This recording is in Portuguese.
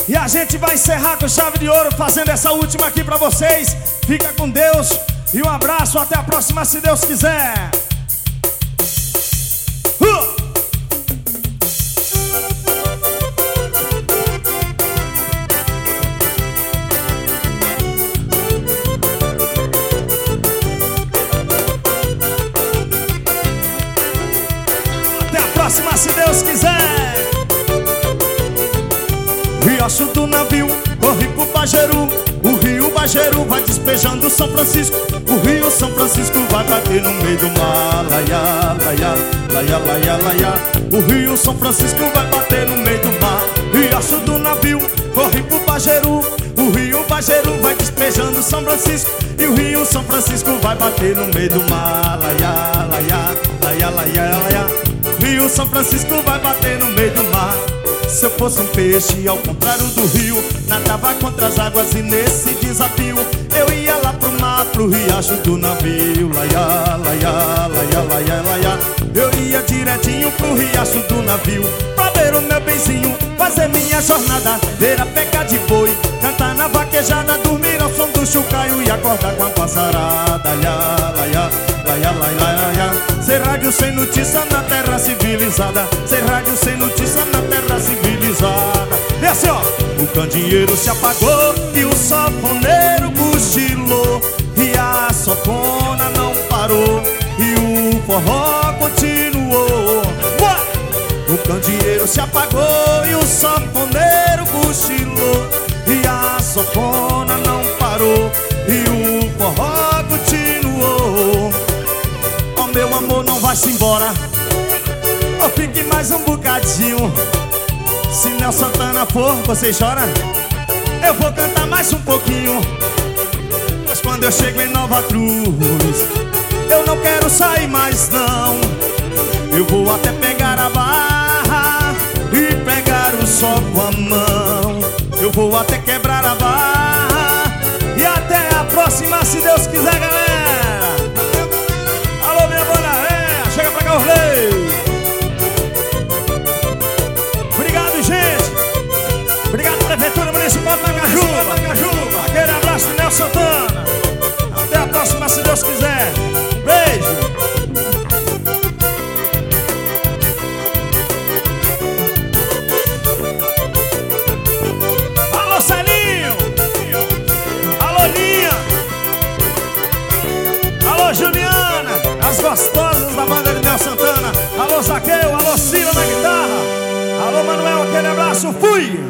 E a gente vai encerrar com chave de ouro, fazendo essa última aqui pra vocês. Fica com Deus e um abraço, até a próxima, se Deus quiser. Até a próxima, se Deus quiser. Riacho do navio, corre pro Bajeru. O rio Bajeru vai despejando São Francisco. O rio São Francisco vai bater no meio do mar. Laia, laia, laia, laia, laia. O rio São Francisco vai bater no meio do mar. Riacho do navio, corre pro Bajeru. O rio Bajeru vai despejando São Francisco. E o rio São Francisco vai bater no meio do mar. Laia, laia, laia, laia, laia. O rio São Francisco vai bater no meio do mar. Se eu fosse um peixe, ao contrário do rio, nadava contra as águas e nesse desafio eu ia lá pro mar, pro riacho do navio. Laia, laia, laia, laia, laia. Eu ia direitinho pro riacho do navio, pra ver o meu benzinho, fazer minha jornada, ver a peca de boi, cantar na vaquejada, dormir ao som do chocalho e acordar com a passarada. Laia, laia, laia, laia, laia. Ser rádio sem notícia na terra civilizada, ser rádio sem notícia na terra civilizada. E assim, ó. O candeeiro se apagou e o sanfoneiro cochilou, e a sanfona não parou e o forró continuou. O candeeiro se apagou e o sanfoneiro cochilou, e a sanfona não parou e o forró continuou. Oh, meu amor, não vai-se embora, oh, fique mais um bocadinho. Se Nelson Santana for, você chora, eu vou cantar mais um pouquinho. Mas quando eu chego em Nova Cruz, eu não quero sair mais não. Eu vou até pegar a barra e pegar o sol com a mão. Eu vou até quebrar a barra e até a próxima, se Deus quiser, galera. Alô, minha bonaréia, chega pra cá, Orley. Obrigado, gente. Obrigado, Prefeitura Municipal de Macajuba. Aquele abraço do Nelson Santana. Até a próxima, se Deus quiser. Beijo. Alô, Celinho. Alô, Linha. Alô, Juliana. As gostosas da banda de Nelson Santana. Alô, Zaqueu. Alô, Cira na guitarra. Alô, Manuel, aquele abraço, fui!